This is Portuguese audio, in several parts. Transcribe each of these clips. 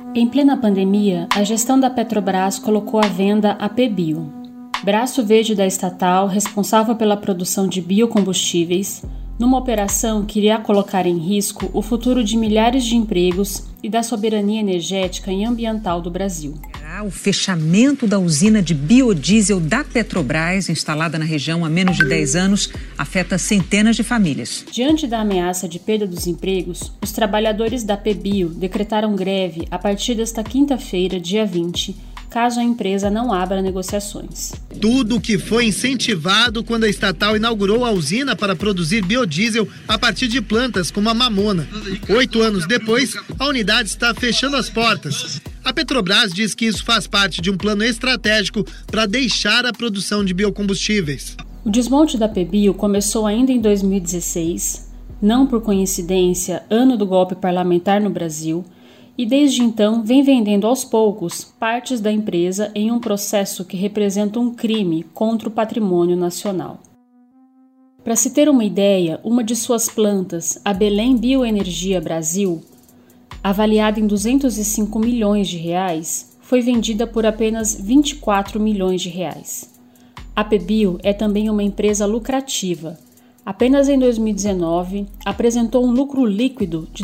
Em plena pandemia, a gestão da Petrobras colocou à venda a PBio, braço verde da estatal responsável pela produção de biocombustíveis, numa operação que iria colocar em risco o futuro de milhares de empregos e da soberania energética e ambiental do Brasil. O fechamento da usina de biodiesel da Petrobras, instalada na região há menos de 10 anos, afeta centenas de famílias. Diante da ameaça de perda dos empregos, os trabalhadores da PBio decretaram greve a partir desta quinta-feira, dia 20, caso a empresa não abra negociações. Tudo que foi incentivado quando a estatal inaugurou a usina para produzir biodiesel a partir de plantas como a mamona. 8 anos depois, a unidade está fechando as portas. A Petrobras diz que isso faz parte de um plano estratégico para deixar a produção de biocombustíveis. O desmonte da PBio começou ainda em 2016, não por coincidência, ano do golpe parlamentar no Brasil, e desde então vem vendendo aos poucos partes da empresa em um processo que representa um crime contra o patrimônio nacional. Para se ter uma ideia, uma de suas plantas, a Belém Bioenergia Brasil, avaliada em 205 milhões de reais, foi vendida por apenas 24 milhões de reais. A PBio é também uma empresa lucrativa. Apenas em 2019, apresentou um lucro líquido de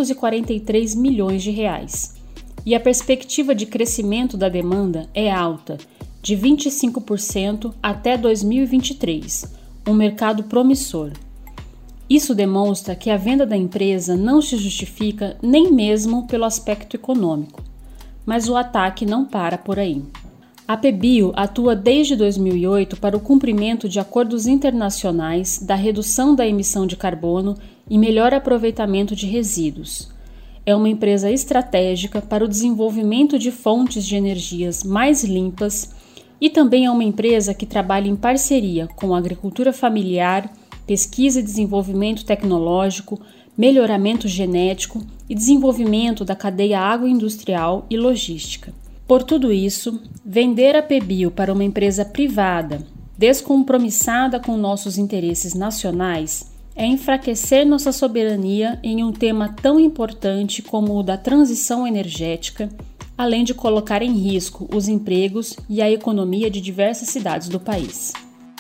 243 milhões de reais. E a perspectiva de crescimento da demanda é alta, de 25% até 2023, um mercado promissor. Isso demonstra que a venda da empresa não se justifica nem mesmo pelo aspecto econômico. Mas o ataque não para por aí. A PBio atua desde 2008 para o cumprimento de acordos internacionais da redução da emissão de carbono e melhor aproveitamento de resíduos. É uma empresa estratégica para o desenvolvimento de fontes de energias mais limpas e também é uma empresa que trabalha em parceria com a agricultura familiar, pesquisa e desenvolvimento tecnológico, melhoramento genético e desenvolvimento da cadeia agroindustrial e logística. Por tudo isso, vender a PBio para uma empresa privada, descompromissada com nossos interesses nacionais, é enfraquecer nossa soberania em um tema tão importante como o da transição energética, além de colocar em risco os empregos e a economia de diversas cidades do país.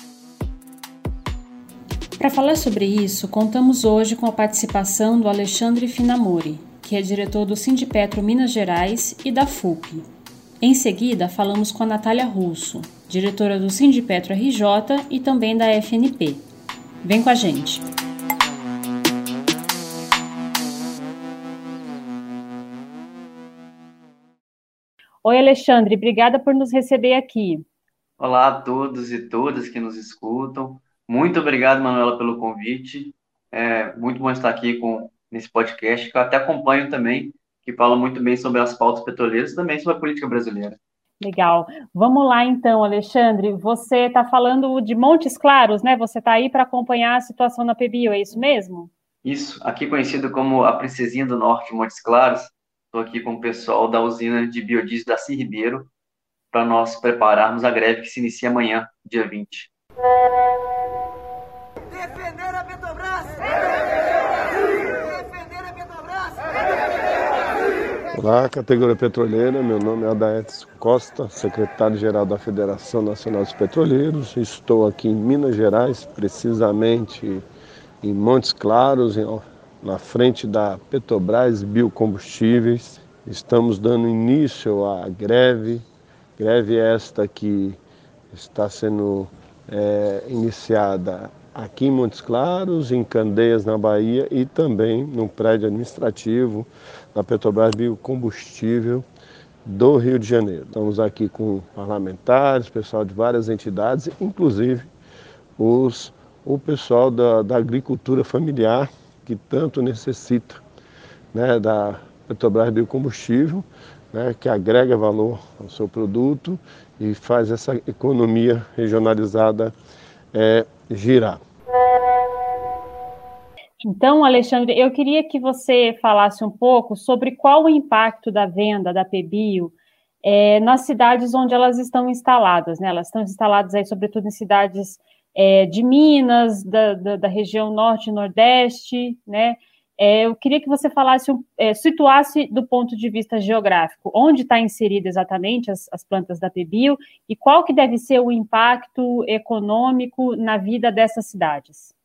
Para falar sobre isso, contamos hoje com a participação do Alexandre Finamori, que é diretor do Sindipetro Minas Gerais e da FUP. Em seguida, falamos com a Natália Russo, diretora do Sindipetro RJ e também da FNP. Vem com a gente! Oi, Alexandre, obrigada por nos receber aqui. Olá a todos e todas que nos escutam. Muito obrigado, Manuela, pelo convite. É muito bom estar aqui nesse podcast, que eu até acompanho também, que fala muito bem sobre as pautas petroleiras e também sobre a política brasileira. Legal. Vamos lá então, Alexandre. Você está falando de Montes Claros, né? Você está aí para acompanhar a situação na PBio, é isso mesmo? Isso, aqui conhecido como a Princesinha do Norte, Montes Claros. Estou aqui com o pessoal da usina de biodiesel da CIR Ribeiro para nós prepararmos a greve que se inicia amanhã, dia 20. Defender a Petrobras! Defender a Petrobras! Olá, categoria petroleira, meu nome é Adaetes Costa, secretário-geral da Federação Nacional dos Petroleiros. Estou aqui em Minas Gerais, precisamente em Montes Claros, na frente da Petrobras Biocombustíveis. Estamos dando início à greve esta que está sendo iniciada aqui em Montes Claros, em Candeias, na Bahia, e também no prédio administrativo da Petrobras Biocombustível do Rio de Janeiro. Estamos aqui com parlamentares, pessoal de várias entidades, inclusive o pessoal da agricultura familiar, que tanto necessita, né, da Petrobras Biocombustível, né, que agrega valor ao seu produto e faz essa economia regionalizada girar. Então, Alexandre, eu queria que você falasse um pouco sobre qual o impacto da venda da PBio nas cidades onde elas estão instaladas, né? Elas estão instaladas aí, sobretudo, em cidades de Minas, da região norte e nordeste, né? Eu queria que você falasse, situasse do ponto de vista geográfico, onde está inserida exatamente as plantas da PBio e qual que deve ser o impacto econômico na vida dessas cidades.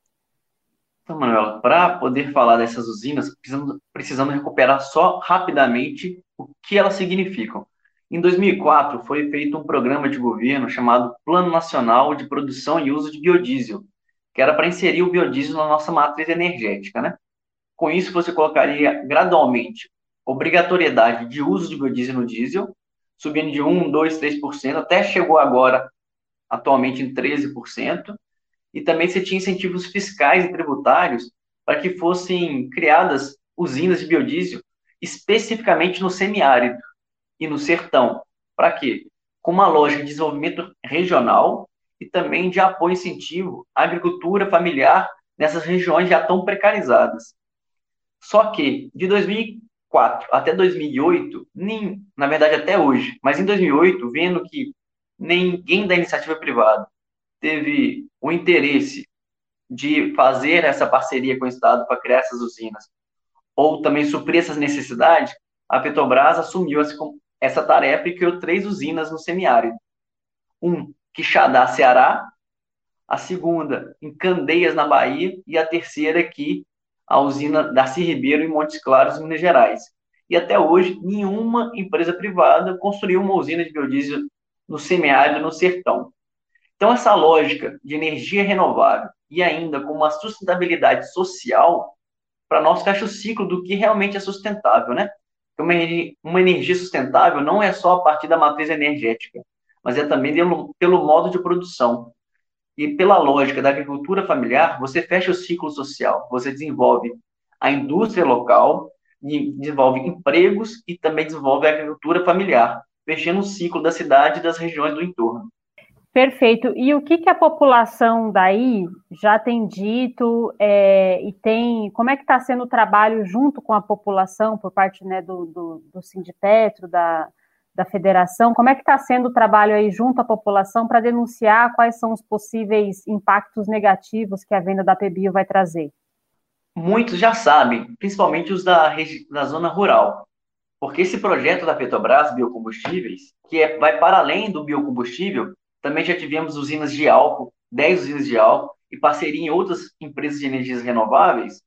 Então, Manuela, para poder falar dessas usinas, precisamos recuperar só rapidamente o que elas significam. Em 2004, foi feito um programa de governo chamado Plano Nacional de Produção e Uso de Biodiesel, que era para inserir o biodiesel na nossa matriz energética, né? Com isso, você colocaria gradualmente obrigatoriedade de uso de biodiesel no diesel, subindo de 1, 2, 3%, até chegou agora, atualmente, em 13%. E também você tinha incentivos fiscais e tributários para que fossem criadas usinas de biodiesel especificamente no semiárido e no sertão. Para quê? Com uma lógica de desenvolvimento regional e também de apoio e incentivo à agricultura familiar nessas regiões já tão precarizadas. Só que, de 2004 até 2008, na verdade até hoje, mas em 2008, vendo que ninguém da iniciativa privada teve o interesse de fazer essa parceria com o Estado para criar essas usinas, ou também suprir essas necessidades, a Petrobras assumiu essa tarefa e criou 3 usinas no semiárido. Quixadá, Ceará, a segunda em Candeias, na Bahia, e a terceira aqui, a usina Darcy Ribeiro, em Montes Claros, Minas Gerais. E até hoje, nenhuma empresa privada construiu uma usina de biodiesel no semiárido, no sertão. Então, essa lógica de energia renovável e ainda com uma sustentabilidade social, para nós fecha o ciclo do que realmente é sustentável, né? Uma energia sustentável não é só a partir da matriz energética, mas é também pelo modo de produção. E pela lógica da agricultura familiar, você fecha o ciclo social, você desenvolve a indústria local, desenvolve empregos e também desenvolve a agricultura familiar, fechando o ciclo da cidade e das regiões do entorno. Perfeito. E o que a população daí já tem dito como é que está sendo o trabalho junto com a população por parte, né, do Sindipetro, da federação? Como é que está sendo o trabalho aí junto à população para denunciar quais são os possíveis impactos negativos que a venda da PBio vai trazer? Muitos já sabem, principalmente os da zona rural, porque esse projeto da Petrobras, biocombustíveis, vai para além do biocombustível, também já tivemos usinas de álcool, 10 usinas de álcool, e parceria em outras empresas de energias renováveis,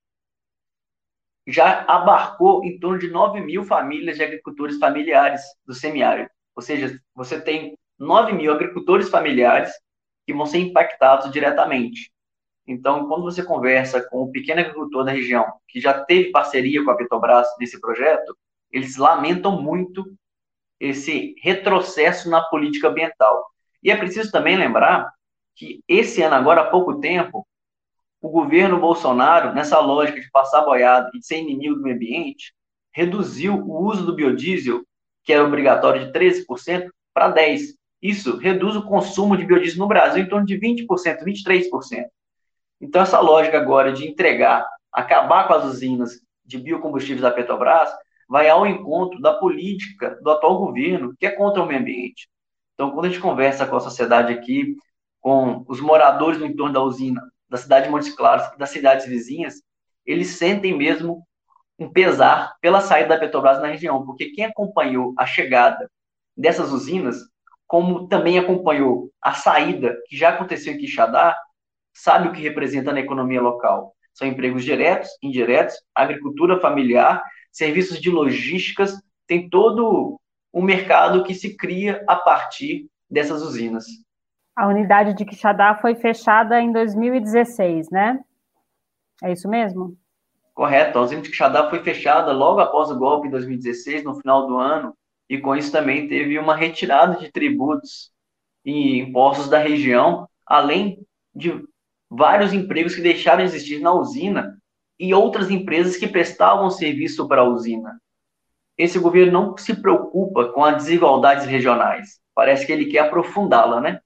já abarcou em torno de 9 mil famílias de agricultores familiares do semiárido. Ou seja, você tem 9 mil agricultores familiares que vão ser impactados diretamente. Então, quando você conversa com o pequeno agricultor da região, que já teve parceria com a Petrobras nesse projeto, eles lamentam muito esse retrocesso na política ambiental. E é preciso também lembrar que esse ano, agora há pouco tempo, o governo Bolsonaro, nessa lógica de passar boiada e de ser inimigo do meio ambiente, reduziu o uso do biodiesel, que era obrigatório de 13%, para 10%. Isso reduz o consumo de biodiesel no Brasil em torno de 20%, 23%. Então, essa lógica agora de acabar com as usinas de biocombustíveis da Petrobras, vai ao encontro da política do atual governo, que é contra o meio ambiente. Então, quando a gente conversa com a sociedade aqui, com os moradores no entorno da usina, da cidade de Montes Claros e das cidades vizinhas, eles sentem mesmo um pesar pela saída da Petrobras na região, porque quem acompanhou a chegada dessas usinas, como também acompanhou a saída que já aconteceu em Quixadá, sabe o que representa na economia local. São empregos diretos, indiretos, agricultura familiar, serviços de logísticas, tem todo um mercado que se cria a partir dessas usinas. A unidade de Quixadá foi fechada em 2016, né? É isso mesmo? Correto. A usina de Quixadá foi fechada logo após o golpe em 2016, no final do ano, e com isso também teve uma retirada de tributos e impostos da região, além de vários empregos que deixaram de existir na usina e outras empresas que prestavam serviço para a usina. Esse governo não se preocupa com as desigualdades regionais. Parece que ele quer aprofundá-la, né?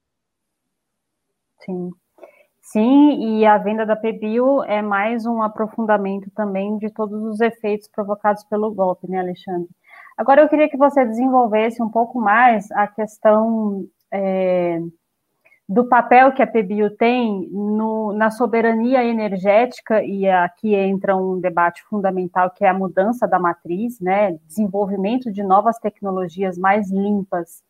Sim. Sim, e a venda da PBio é mais um aprofundamento também de todos os efeitos provocados pelo golpe, né, Alexandre? Agora, eu queria que você desenvolvesse um pouco mais a questão do papel que a PBio tem na soberania energética, e aqui entra um debate fundamental, que é a mudança da matriz, né, desenvolvimento de novas tecnologias mais limpas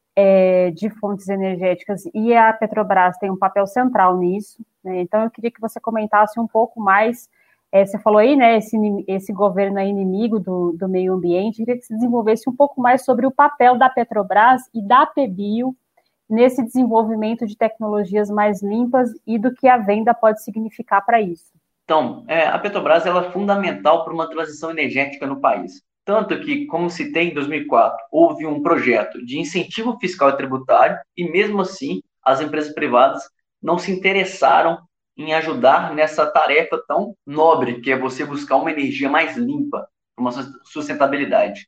de fontes energéticas, e a Petrobras tem um papel central nisso, né? Então eu queria que você comentasse um pouco mais, você falou aí, né, esse governo é inimigo do meio ambiente, eu queria que você desenvolvesse um pouco mais sobre o papel da Petrobras e da PBio nesse desenvolvimento de tecnologias mais limpas e do que a venda pode significar para isso. Então, a Petrobras ela é fundamental para uma transição energética no país. Tanto que, como citei em 2004, houve um projeto de incentivo fiscal e tributário e, mesmo assim, as empresas privadas não se interessaram em ajudar nessa tarefa tão nobre, que é você buscar uma energia mais limpa, uma sustentabilidade.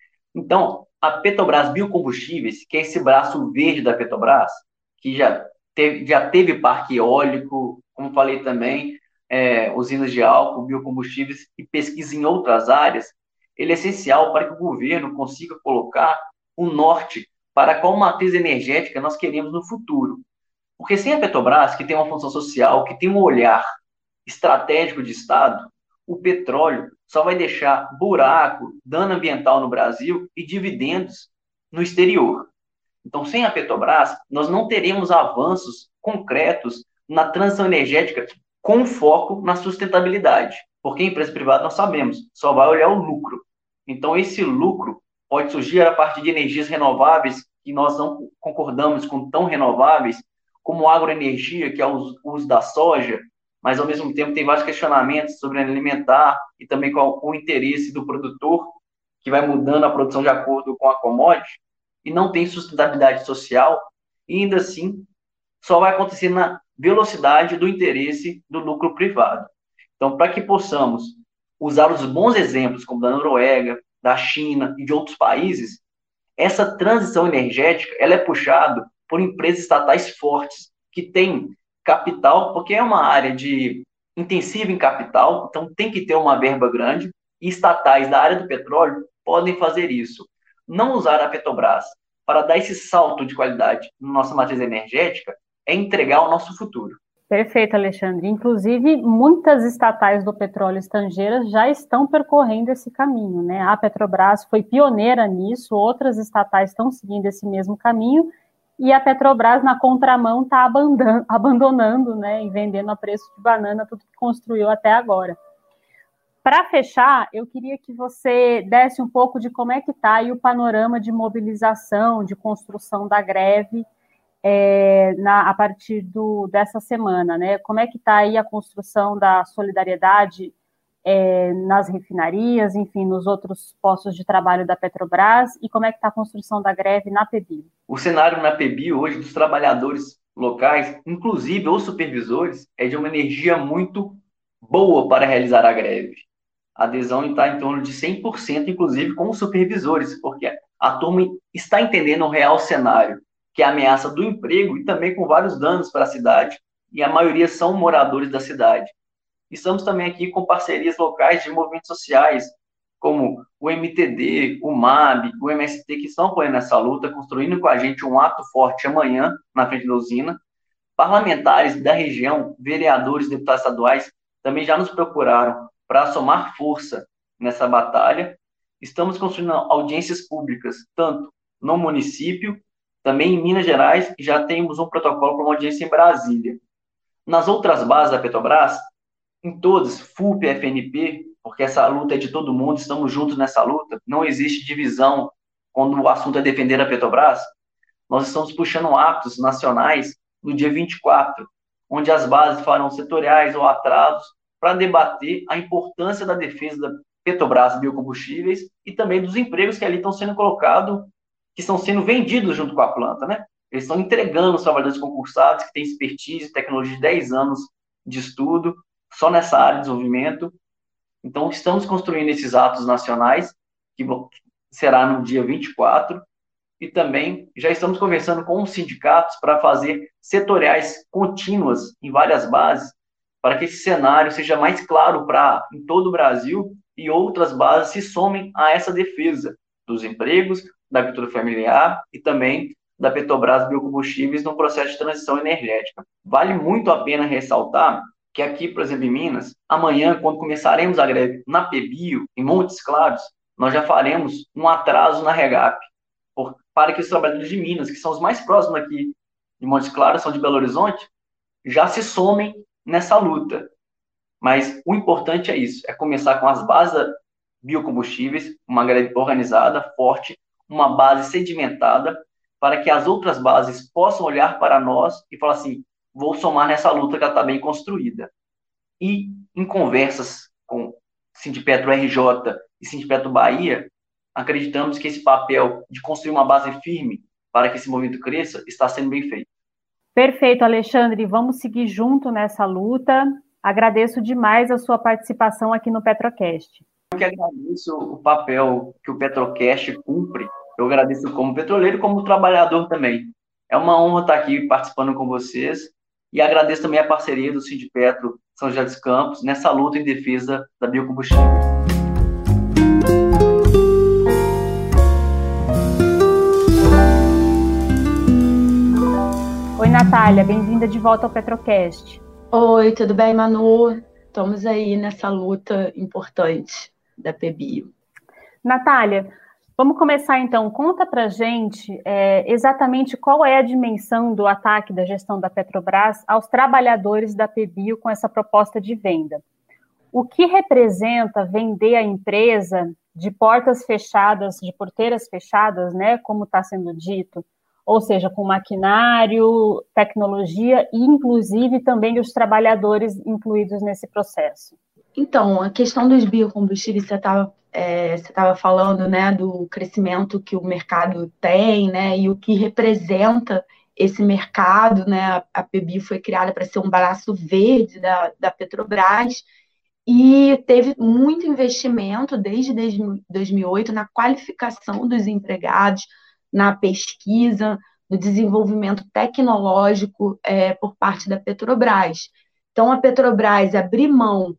Então, a Petrobras Biocombustíveis, que é esse braço verde da Petrobras, que já teve parque eólico, como falei também, usinas de álcool, biocombustíveis e pesquisa em outras áreas, ele é essencial para que o governo consiga colocar o norte para qual matriz energética nós queremos no futuro. Porque sem a Petrobras, que tem uma função social, que tem um olhar estratégico de Estado, o petróleo só vai deixar buraco, dano ambiental no Brasil e dividendos no exterior. Então, sem a Petrobras, nós não teremos avanços concretos na transição energética com foco na sustentabilidade. Porque a empresa privada, nós sabemos, só vai olhar o lucro. Então, esse lucro pode surgir a partir de energias renováveis que nós não concordamos com tão renováveis, como agroenergia, que é o uso da soja, mas, ao mesmo tempo, tem vários questionamentos sobre alimentar e também com o interesse do produtor, que vai mudando a produção de acordo com a commodity, e não tem sustentabilidade social, e ainda assim, só vai acontecer na velocidade do interesse do lucro privado. Então, para que possamos usar os bons exemplos, como da Noruega, da China e de outros países, essa transição energética ela é puxada por empresas estatais fortes, que têm capital, porque é uma área intensiva em capital, então tem que ter uma verba grande, e estatais da área do petróleo podem fazer isso. Não usar a Petrobras para dar esse salto de qualidade na nossa matriz energética é entregar o nosso futuro. Perfeito, Alexandre. Inclusive, muitas estatais do petróleo estrangeiras já estão percorrendo esse caminho, né? A Petrobras foi pioneira nisso, outras estatais estão seguindo esse mesmo caminho, e a Petrobras, na contramão, está abandonando, né, e vendendo a preço de banana tudo que construiu até agora. Para fechar, eu queria que você desse um pouco de como é que está aí o panorama de mobilização, de construção da greve, a partir dessa semana, né? Como é que está aí a construção da solidariedade nas refinarias, enfim, nos outros postos de trabalho da Petrobras, e como é que está a construção da greve na PBio? O cenário na PBio hoje dos trabalhadores locais, inclusive os supervisores, é de uma energia muito boa para realizar a greve. A adesão está em torno de 100%, inclusive com os supervisores, porque a turma está entendendo o real cenário, que é a ameaça do emprego e também com vários danos para a cidade, e a maioria são moradores da cidade. Estamos também aqui com parcerias locais de movimentos sociais, como o MTD, o MAB, o MST, que estão apoiando essa luta, construindo com a gente um ato forte amanhã, na frente da usina. Parlamentares da região, vereadores, deputados estaduais, também já nos procuraram para somar força nessa batalha. Estamos construindo audiências públicas, tanto no município, também em Minas Gerais, e já temos um protocolo para uma audiência em Brasília. Nas outras bases da Petrobras, em todas, FUP, FNP, porque essa luta é de todo mundo, estamos juntos nessa luta, não existe divisão quando o assunto é defender a Petrobras. Nós estamos puxando atos nacionais no dia 24, onde as bases farão setoriais ou atrasos para debater a importância da defesa da Petrobras Biocombustíveis e também dos empregos que ali estão sendo colocados, que estão sendo vendidos junto com a planta, né? Eles estão entregando os trabalhadores concursados que têm expertise, tecnologia de 10 anos de estudo, só nessa área de desenvolvimento. Então, estamos construindo esses atos nacionais, que será no dia 24, e também já estamos conversando com os sindicatos para fazer setoriais contínuas em várias bases, para que esse cenário seja mais claro em todo o Brasil e outras bases se somem a essa defesa dos empregos, da agricultura familiar e também da Petrobras Biocombustíveis no processo de transição energética. Vale muito a pena ressaltar que aqui, por exemplo, em Minas, amanhã, quando começaremos a greve na PBio, em Montes Claros, nós já faremos um atraso na REGAP, para que os trabalhadores de Minas, que são os mais próximos aqui de Montes Claros, são de Belo Horizonte, já se somem nessa luta. Mas o importante é isso, é começar com as bases biocombustíveis, uma greve organizada, forte, uma base sedimentada, para que as outras bases possam olhar para nós e falar assim, vou somar nessa luta que ela está bem construída. E em conversas com Sindipetro RJ e Sindipetro Bahia, acreditamos que esse papel de construir uma base firme para que esse movimento cresça está sendo bem feito. Perfeito, Alexandre. Vamos seguir junto nessa luta. Agradeço demais a sua participação aqui no Petrocast. Eu que agradeço o papel que o Petrocast cumpre. Eu agradeço como petroleiro e como trabalhador também. É uma honra estar aqui participando com vocês e agradeço também a parceria do Sindipetro São José dos Campos nessa luta em defesa da biocombustível. Oi, Natália, bem-vinda de volta ao Petrocast. Oi, tudo bem, Manu? Estamos aí nessa luta importante da PBio. Natália, vamos começar então. Conta pra gente exatamente qual é a dimensão do ataque da gestão da Petrobras aos trabalhadores da PBio com essa proposta de venda. O que representa vender a empresa de portas fechadas, de porteiras fechadas, né, como está sendo dito, ou seja, com maquinário, tecnologia e, inclusive, também os trabalhadores incluídos nesse processo? Então, a questão dos biocombustíveis, você estava falando, né, do crescimento que o mercado tem, né, e o que representa esse mercado, né, a PBio foi criada para ser um braço verde da Petrobras e teve muito investimento desde 2008 na qualificação dos empregados, na pesquisa, no desenvolvimento tecnológico por parte da Petrobras. Então, a Petrobras abrir mão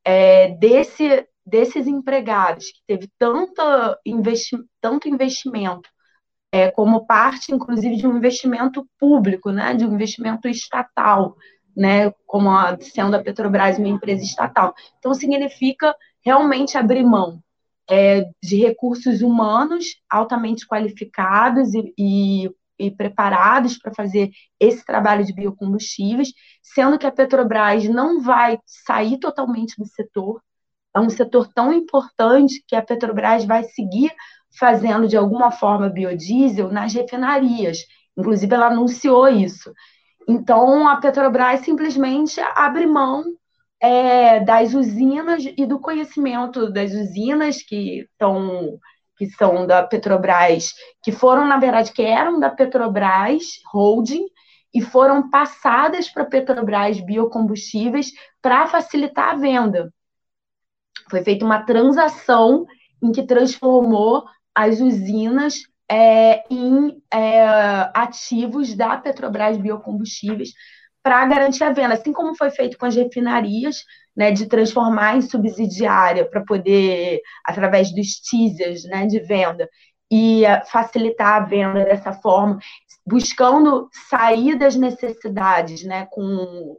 desses empregados, que teve tanto investimento, como parte, inclusive, de um investimento público, né, de um investimento estatal, né, como sendo a Petrobras uma empresa estatal. Então, significa realmente abrir mão de recursos humanos altamente qualificados e preparados para fazer esse trabalho de biocombustíveis, sendo que a Petrobras não vai sair totalmente do setor, é um setor tão importante que a Petrobras vai seguir fazendo, de alguma forma, biodiesel nas refinarias. Inclusive, ela anunciou isso. Então, a Petrobras simplesmente abre mão das usinas e do conhecimento das usinas que são da Petrobras, que foram, na verdade, que eram da Petrobras Holding e foram passadas para a Petrobras Biocombustíveis para facilitar a venda. Foi feita uma transação em que transformou as usinas em ativos da Petrobras Biocombustíveis para garantir a venda, assim como foi feito com as refinarias, né, de transformar em subsidiária para poder, através dos teasers, né, de venda, e facilitar a venda dessa forma, buscando sair das necessidades, né, com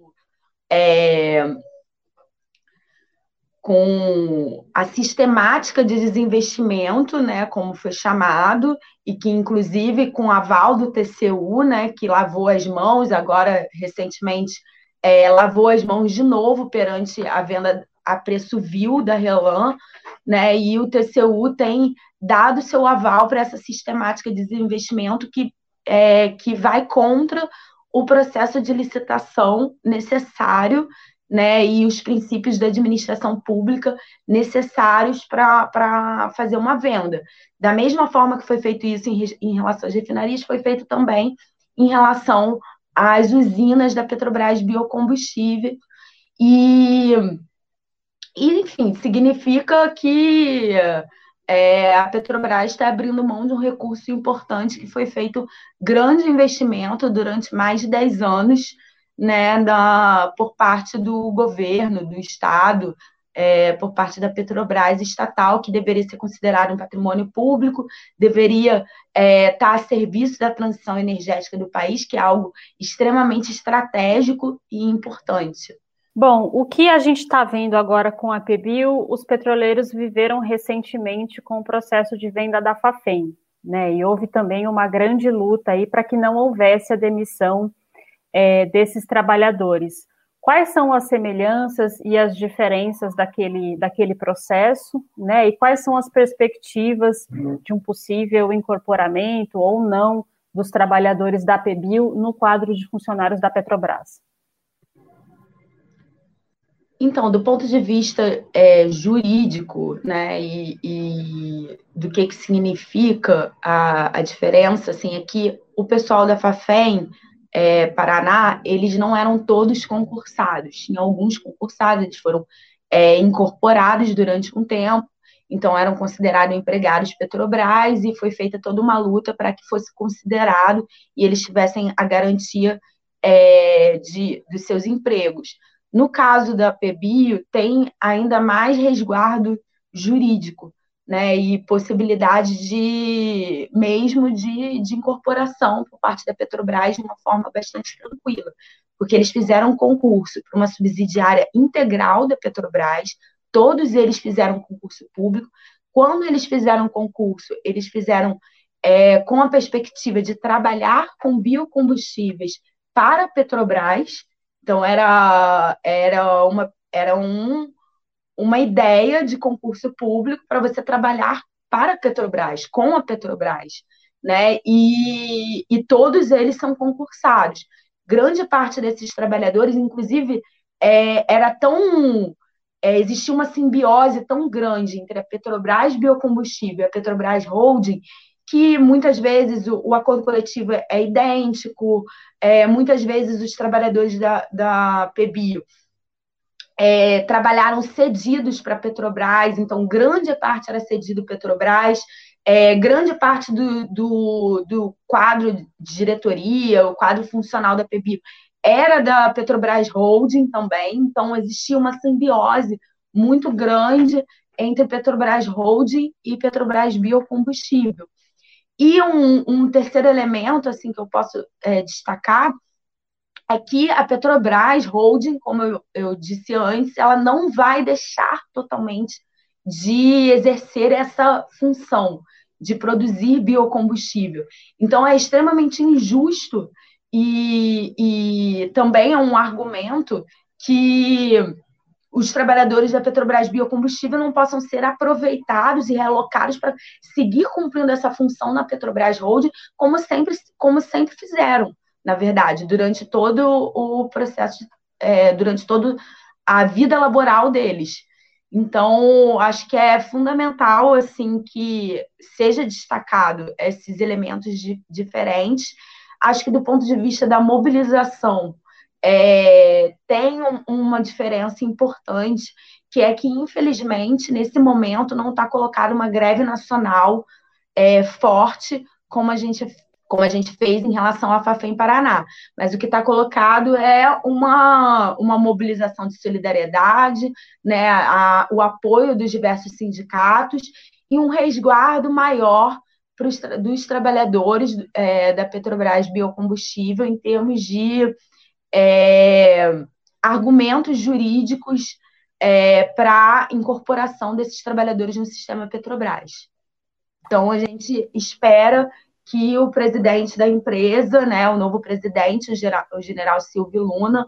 a sistemática de desinvestimento, né, como foi chamado, e que, inclusive, com o aval do TCU, né, que lavou as mãos, agora, recentemente, lavou as mãos de novo perante a venda a preço vil da RLAM, né, e o TCU tem dado seu aval para essa sistemática de desinvestimento que vai contra o processo de licitação necessário, né, e os princípios da administração pública necessários para fazer uma venda. Da mesma forma que foi feito isso em relação às refinarias, foi feito também em relação às usinas da Petrobras Biocombustível. E enfim, significa que a Petrobras está abrindo mão de um recurso importante que foi feito grande investimento durante mais de 10 anos, né, por parte do governo, do Estado, por parte da Petrobras estatal, que deveria ser considerado um patrimônio público, deveria estar a serviço da transição energética do país, que é algo extremamente estratégico e importante. Bom, o que a gente está vendo agora com a PBio, os petroleiros viveram recentemente com o processo de venda da Fafem, né? E houve também uma grande luta aí para que não houvesse a demissão desses trabalhadores. Quais são as semelhanças e as diferenças daquele processo, né? E quais são as perspectivas de um possível incorporamento ou não dos trabalhadores da PBio no quadro de funcionários da Petrobras? Então, do ponto de vista jurídico, né, e do que significa a diferença, assim, é que o pessoal da Fafem, Paraná, eles não eram todos concursados. Tinha alguns concursados, eles foram incorporados durante um tempo, então eram considerados empregados de Petrobras e foi feita toda uma luta para que fosse considerado e eles tivessem a garantia dos seus empregos. No caso da PBio, tem ainda mais resguardo jurídico, né, e possibilidade de incorporação por parte da Petrobras de uma forma bastante tranquila, porque eles fizeram concurso para uma subsidiária integral da Petrobras, todos eles fizeram concurso público. Quando eles fizeram concurso, eles fizeram com a perspectiva de trabalhar com biocombustíveis para a Petrobras. Então, era uma ideia de concurso público para você trabalhar para a Petrobras, com a Petrobras, né? E todos eles são concursados. Grande parte desses trabalhadores, inclusive, existia uma simbiose tão grande entre a Petrobras Biocombustível e a Petrobras Holding, que muitas vezes o acordo coletivo é idêntico, muitas vezes os trabalhadores da PBio trabalharam cedidos para a Petrobras, então grande parte era cedido Petrobras, grande parte do quadro de diretoria, o quadro funcional da PBio era da Petrobras Holding também, então existia uma simbiose muito grande entre Petrobras Holding e Petrobras Biocombustível. E um terceiro elemento assim, que eu posso destacar é que a Petrobras Holding, como eu disse antes, ela não vai deixar totalmente de exercer essa função de produzir biocombustível. Então, é extremamente injusto e também é um argumento que os trabalhadores da Petrobras Biocombustível não possam ser aproveitados e realocados para seguir cumprindo essa função na Petrobras Holding, como sempre fizeram, na verdade, durante todo o processo, durante toda a vida laboral deles. Então, acho que é fundamental assim, que seja destacado esses elementos diferentes. Acho que do ponto de vista da mobilização, tem uma diferença importante, que é que, infelizmente, nesse momento não está colocada uma greve nacional forte, como a gente fez em relação à Fafem Paraná. Mas o que está colocado é uma mobilização de solidariedade, né, o apoio dos diversos sindicatos e um resguardo maior dos trabalhadores da Petrobras Biocombustível em termos de argumentos jurídicos para a incorporação desses trabalhadores no sistema Petrobras. Então, a gente espera que o presidente da empresa, né, o novo presidente, o general Silvio Luna,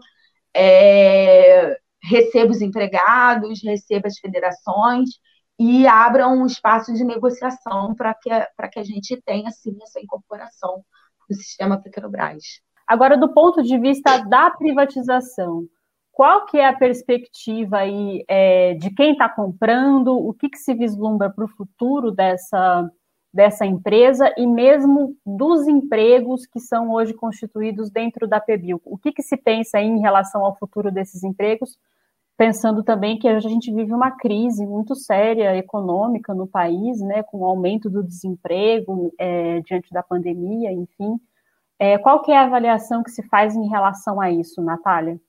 receba os empregados, receba as federações e abra um espaço de negociação para que a gente tenha, sim, essa incorporação no sistema Petrobras. Agora, do ponto de vista da privatização, qual que é a perspectiva aí, de quem está comprando, o que se vislumbra para o futuro dessa empresa e mesmo dos empregos que são hoje constituídos dentro da PBio? O que se pensa aí em relação ao futuro desses empregos, pensando também que hoje a gente vive uma crise muito séria econômica no país, né, com o aumento do desemprego diante da pandemia, enfim. Qual que é a avaliação que se faz em relação a isso, Natália?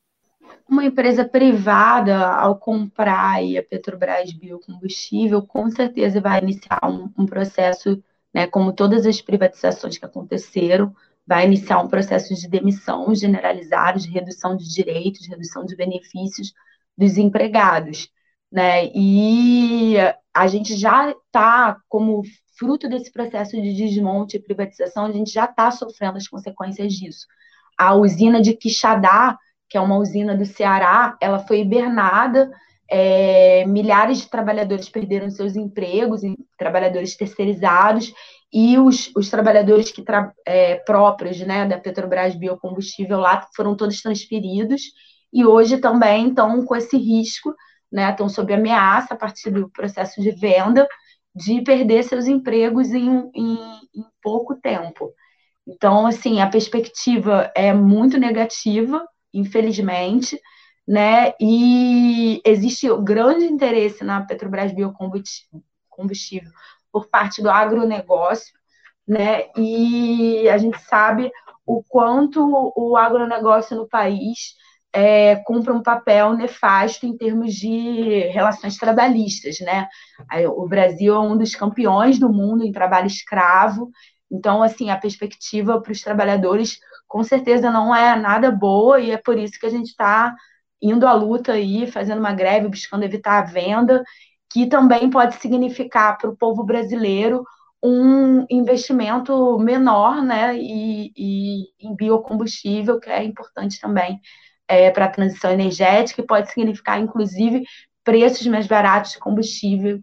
Uma empresa privada, ao comprar aí a Petrobras Biocombustível, com certeza vai iniciar um processo, né, como todas as privatizações que aconteceram, vai iniciar um processo de demissão generalizado, de redução de direitos, de redução de benefícios dos empregados, né? E a gente já está, como fruto desse processo de desmonte e privatização, a gente já está sofrendo as consequências disso. A usina de Quixadá, que é uma usina do Ceará, ela foi hibernada, milhares de trabalhadores perderam seus empregos, trabalhadores terceirizados, e os trabalhadores próprios, né, da Petrobras Biocombustível lá foram todos transferidos, e hoje também estão com esse risco, né, estão sob ameaça a partir do processo de venda, de perder seus empregos em pouco tempo. Então, assim, a perspectiva é muito negativa, infelizmente, né? E existe grande interesse na Petrobras Biocombustível por parte do agronegócio, né? E a gente sabe o quanto o agronegócio no país cumpre um papel nefasto em termos de relações trabalhistas, né? O Brasil é um dos campeões do mundo em trabalho escravo. Então, assim, a perspectiva para os trabalhadores com certeza não é nada boa, e é por isso que a gente está indo à luta aí, fazendo uma greve, buscando evitar a venda, que também pode significar para o povo brasileiro um investimento menor, né, e em biocombustível, que é importante também para a transição energética, e pode significar, inclusive, preços mais baratos de combustível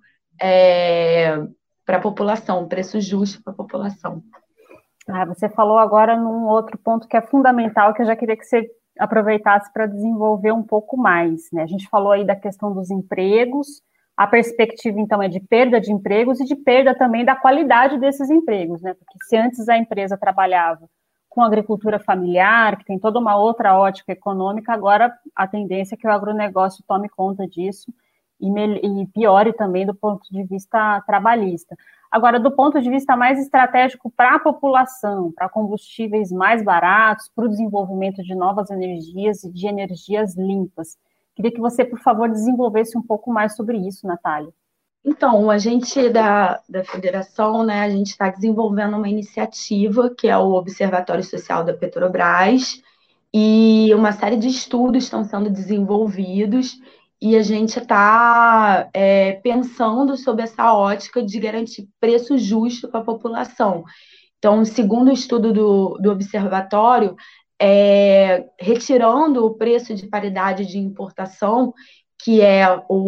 para a população, preço justo para a população. Você falou agora num outro ponto que é fundamental, que eu já queria que você aproveitasse para desenvolver um pouco mais, né? A gente falou aí da questão dos empregos, a perspectiva, então, é de perda de empregos e de perda também da qualidade desses empregos, né? Porque se antes a empresa trabalhava com agricultura familiar, que tem toda uma outra ótica econômica, agora a tendência é que o agronegócio tome conta disso e piore também do ponto de vista trabalhista. Agora, do ponto de vista mais estratégico para a população, para combustíveis mais baratos, para o desenvolvimento de novas energias e de energias limpas, queria que você, por favor, desenvolvesse um pouco mais sobre isso, Natália. Então, a gente da federação, né, a gente está desenvolvendo uma iniciativa que é o Observatório Social da Petrobras, e uma série de estudos estão sendo desenvolvidos, e a gente está pensando sobre essa ótica de garantir preço justo para a população. Então, segundo o estudo do Observatório, retirando o preço de paridade de importação, que é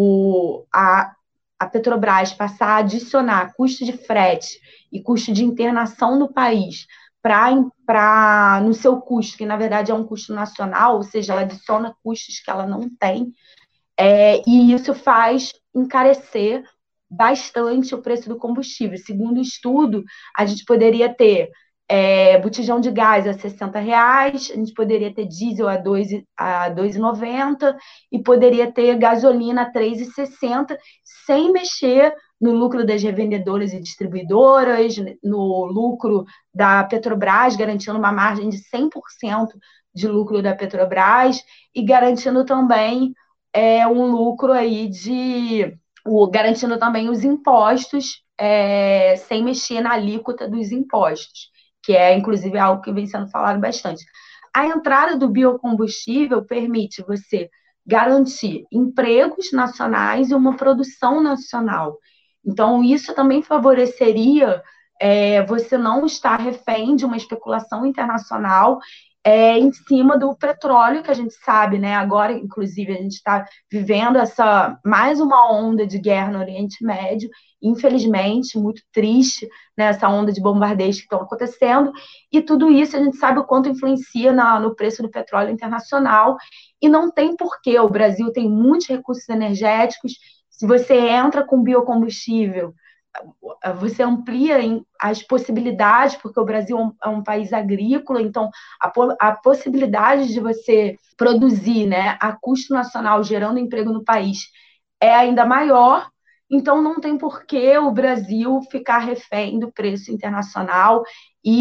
a Petrobras passar a adicionar custo de frete e custo de internação no país no seu custo, que na verdade é um custo nacional, ou seja, ela adiciona custos que ela não tem, e isso faz encarecer bastante o preço do combustível. Segundo o estudo, a gente poderia ter botijão de gás a R$60, a gente poderia ter diesel a R$2,90 e poderia ter gasolina a R$3,60, sem mexer no lucro das revendedoras e distribuidoras, no lucro da Petrobras, garantindo uma margem de 100% de lucro da Petrobras e garantindo também um lucro aí garantindo também os impostos, sem mexer na alíquota dos impostos, que é, inclusive, algo que vem sendo falado bastante. A entrada do biocombustível permite você garantir empregos nacionais e uma produção nacional. Então, isso também favoreceria você não estar refém de uma especulação internacional em cima do petróleo, que a gente sabe, né? Agora, inclusive, a gente está vivendo mais uma onda de guerra no Oriente Médio, infelizmente, muito triste, né? Essa onda de bombardeios que estão acontecendo, e tudo isso a gente sabe o quanto influencia no preço do petróleo internacional, e não tem porquê. O Brasil tem muitos recursos energéticos. Se você entra com biocombustível, você amplia as possibilidades, porque o Brasil é um país agrícola, então a possibilidade de você produzir, né, a custo nacional, gerando emprego no país, é ainda maior. Então não tem por que o Brasil ficar refém do preço internacional e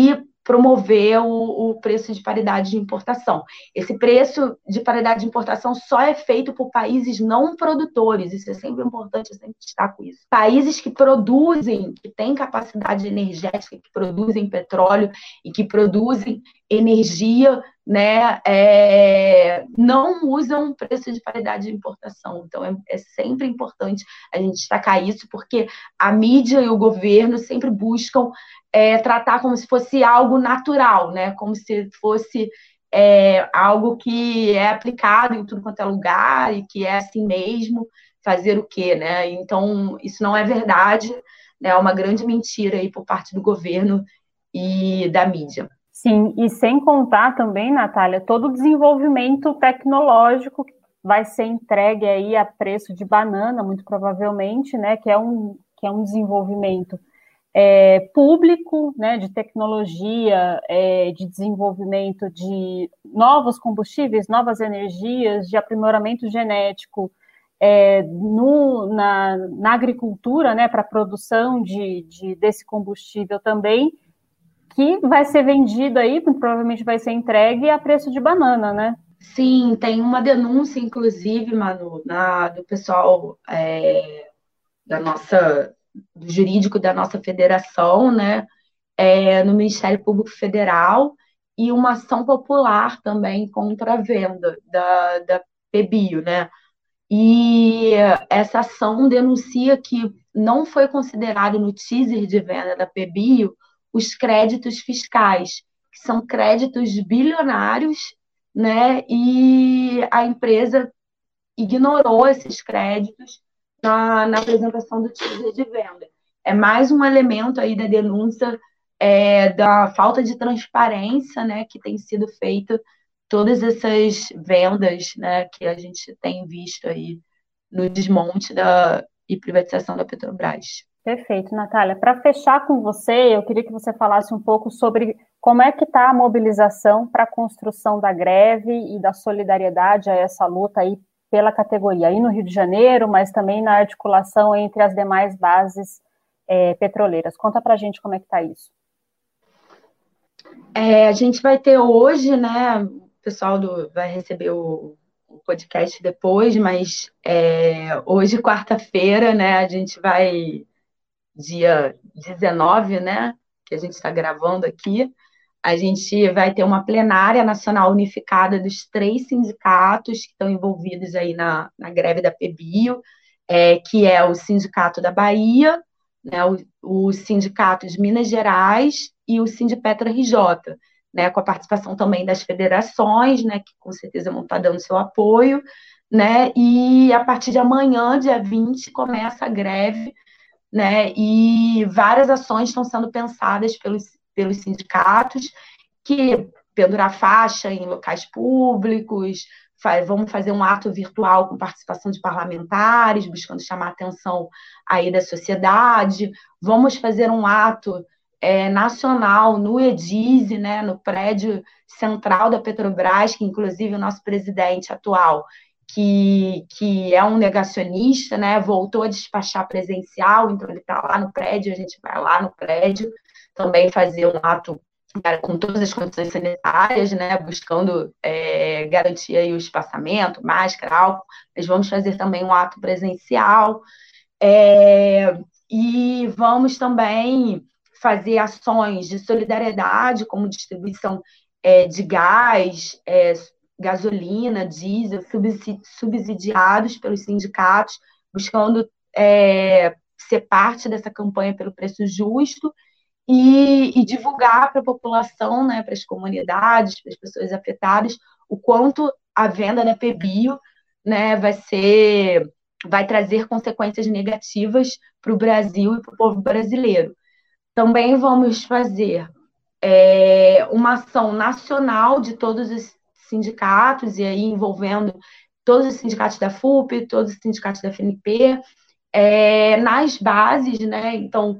promover o preço de paridade de importação. Esse preço de paridade de importação só é feito por países não produtores, isso é sempre importante, eu sempre destaco isso. Países que produzem, que têm capacidade energética, que produzem petróleo e que produzem energia, né, não usam preço de paridade de importação. Então, é sempre importante a gente destacar isso, porque a mídia e o governo sempre buscam tratar como se fosse algo natural, né, como se fosse algo que é aplicado em tudo quanto é lugar e que é assim mesmo, fazer o quê, né? Então, isso não é verdade, né, é uma grande mentira aí por parte do governo e da mídia. Sim, e sem contar também, Natália, todo o desenvolvimento tecnológico que vai ser entregue aí a preço de banana, muito provavelmente, né, que é um desenvolvimento público, né, de tecnologia, de desenvolvimento de novos combustíveis, novas energias, de aprimoramento genético na agricultura, né, para a produção desse combustível também, que vai ser vendido aí, provavelmente vai ser entregue a preço de banana, né? Sim, tem uma denúncia, inclusive, Manu, do pessoal do jurídico da nossa federação, né, no Ministério Público Federal, e uma ação popular também contra a venda da PBio, né? E essa ação denuncia que não foi considerado no teaser de venda da PBio os créditos fiscais, que são créditos bilionários, né? E a empresa ignorou esses créditos na apresentação do teaser de venda. É mais um elemento aí da denúncia da falta de transparência, né, que tem sido feita todas essas vendas, né, que a gente tem visto aí no desmonte e privatização da Petrobras. Perfeito, Natália. Para fechar com você, eu queria que você falasse um pouco sobre como é que está a mobilização para a construção da greve e da solidariedade a essa luta aí pela categoria, aí no Rio de Janeiro, mas também na articulação entre as demais bases petroleiras. Conta para a gente como é que está isso. A gente vai ter hoje, né, o pessoal vai receber o podcast depois, mas hoje, quarta-feira, né, a gente vai, dia 19, né, que a gente está gravando aqui, a gente vai ter uma plenária nacional unificada dos 3 sindicatos que estão envolvidos aí na greve da PBio, que é o Sindicato da Bahia, né, o Sindicato de Minas Gerais e o Sindipetra RJ, né, com a participação também das federações, né, que com certeza vão estar dando seu apoio, né, e a partir de amanhã, dia 20, começa a greve, né, e várias ações estão sendo pensadas pelos sindicatos, que pendurar faixa em locais públicos, vamos fazer um ato virtual com participação de parlamentares, buscando chamar a atenção aí da sociedade, vamos fazer um ato nacional no EDISE, né, no prédio central da Petrobras, que inclusive o nosso presidente atual, que é um negacionista, né, voltou a despachar presencial, então ele está lá no prédio, a gente vai lá no prédio também fazer um ato com todas as condições sanitárias, né, buscando garantir aí o espaçamento, máscara, álcool, mas vamos fazer também um ato presencial, e vamos também fazer ações de solidariedade, como distribuição de gás, gasolina, diesel, subsidiados pelos sindicatos, buscando ser parte dessa campanha pelo preço justo e divulgar para a população, né, para as comunidades, para as pessoas afetadas, o quanto a venda da PBio, né, vai trazer consequências negativas para o Brasil e para o povo brasileiro. Também vamos fazer uma ação nacional de todos os sindicatos, e aí envolvendo todos os sindicatos da FUP, todos os sindicatos da FNP, nas bases, né? Então,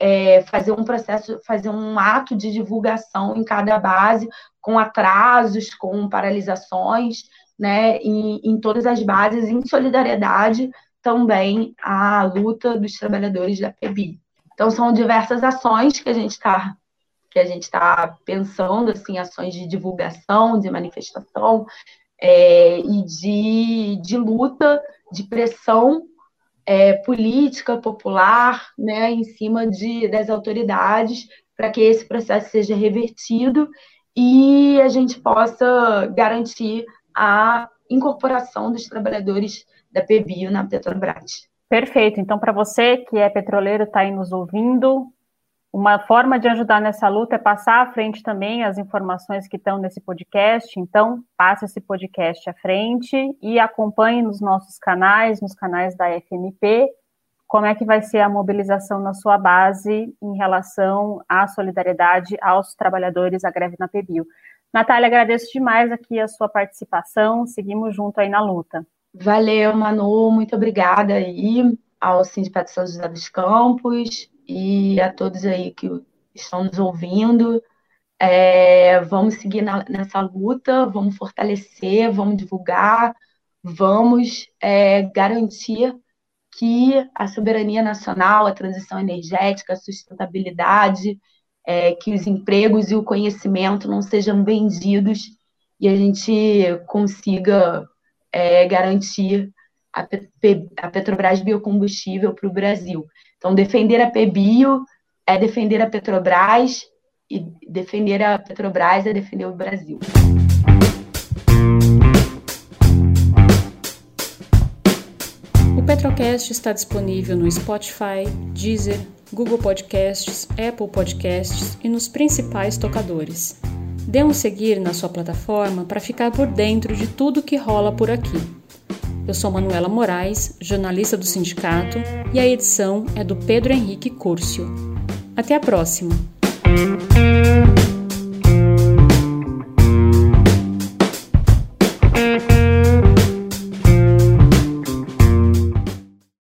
fazer um ato de divulgação em cada base, com atrasos, com paralisações, né? Em todas as bases, em solidariedade também à luta dos trabalhadores da PBio. Então, são diversas ações que a gente está que a gente está pensando, assim, ações de divulgação, de manifestação e de luta, de pressão política, popular, né, em cima das autoridades, para que esse processo seja revertido e a gente possa garantir a incorporação dos trabalhadores da PBio na Petrobras. Perfeito. Então, para você que é petroleiro, está aí nos ouvindo, uma forma de ajudar nessa luta é passar à frente também as informações que estão nesse podcast. Então, passe esse podcast à frente e acompanhe nos nossos canais, nos canais da FMP, como é que vai ser a mobilização na sua base em relação à solidariedade aos trabalhadores, à greve na PBio. Natália, agradeço demais aqui a sua participação. Seguimos junto aí na luta. Valeu, Manu. Muito obrigada aí ao Sindicato São José dos Campos e a todos aí que estão nos ouvindo. Vamos seguir nessa luta, vamos fortalecer, vamos divulgar, vamos garantir que a soberania nacional, a transição energética, a sustentabilidade, que os empregos e o conhecimento não sejam vendidos e a gente consiga garantir a Petrobras Biocombustível para o Brasil. Então, defender a PBio é defender a Petrobras e defender a Petrobras é defender o Brasil. O Petrocast está disponível no Spotify, Deezer, Google Podcasts, Apple Podcasts e nos principais tocadores. Dê um seguir na sua plataforma para ficar por dentro de tudo que rola por aqui. Eu sou Manuela Moraes, jornalista do sindicato, e a edição é do Pedro Henrique Curcio. Até a próxima!